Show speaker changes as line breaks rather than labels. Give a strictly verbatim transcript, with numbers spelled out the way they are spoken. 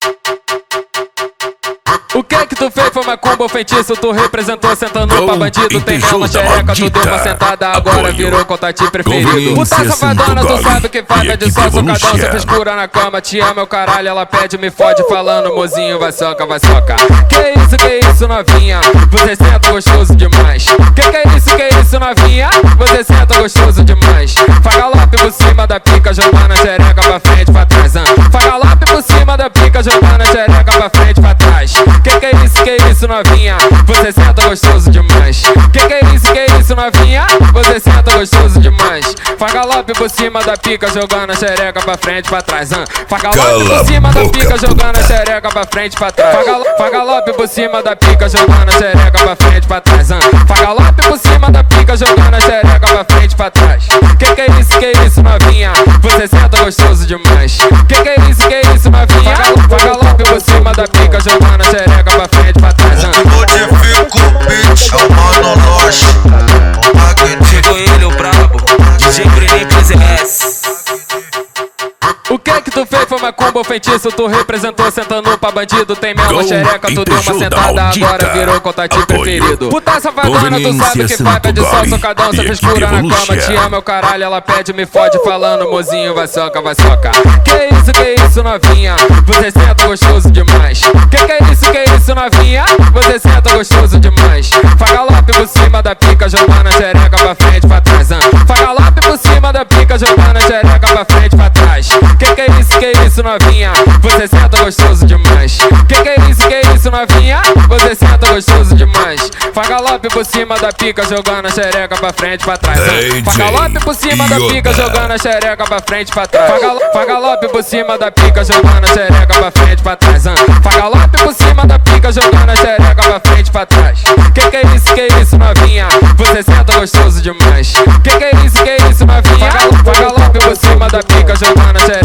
O que que tu fez foi macumba ou feitiço? Tu representou sentando pra bandido. Tem mela xereca, tu deu uma sentada. Agora virou contatinho preferido. Puta safadona, tu sabe o que faz. É de só socadão, cê frescura na cama. Te ama, meu caralho, ela pede, me fode. Falando, mozinho, vai soca, vai soca. Que isso, que isso, novinha? Você senta gostoso demais. Que que é isso, que isso, novinha? Você senta gostoso demais. Faz galope por cima da pica, jogando a xereca pra frente, pra trás. Faz galope por cima da pica, jogando a xereca pra frente, pra trás. Que que é isso, que isso, novinha? Você senta gostoso demais. Que que é isso, que isso, novinha? Você senta gostoso demais. Faz galope por cima da pica, jogando a xereca pra frente, pra trás. Faz galope por cima da pica, jogando a xereca pra frente, pra trás. Faz galope por cima da pica, jogando a xereca pra frente, pra trás. Faz galope por cima da pica, jogando a xereca pra frente, pra trás. Que que é isso, que isso, novinha? Você senta gostoso demais. Que que é isso, que isso, novinha? Faz galope por cima da pica, jogando a xereca pra frente, pra trás.
Modifica o beat, chamando nós.
Chegou ele, o brabo, D J Bruninho três S.
O que que tu fez foi macumba ou feitiço? Tu representou sentando pra bandido. Tem mela xereca, tu deu uma sentada. Agora virou contatinho preferido. Puta safadona, tu sabe o que faz. Pede só socadão, cê frescura na cama. Te ama, meu caralho, ela pede, me fode. Falando, mozinho, vai soca, vai soca. Que isso, que isso, novinha? Você senta gostoso demais. Que que é isso, que isso, novinha? Você senta gostoso demais. Faz galope por cima da pica, jogando a xereca pra frente, pra trás. Faz galope por cima da pica, jogando a xereca pra frente, pra trás. Que que é isso, que isso, novinha? Você senta gostoso demais. Que que é isso, que isso, novinha? Você senta gostoso demais. Faz galope por cima da pica, jogando a xereca pra frente, pra trás. Faz galope por cima da pica, jogando a xereca pra frente, pra trás. Faz galope por cima da pica, jogando a xereca pra frente, pra trás. Faz galope por cima da pica, jogando a xereca pra frente, pra trás. Que que é isso, que isso, novinha? Você senta gostoso demais. Que que é isso, que isso, novinha? Faz galope por cima da pica, jogando a xereca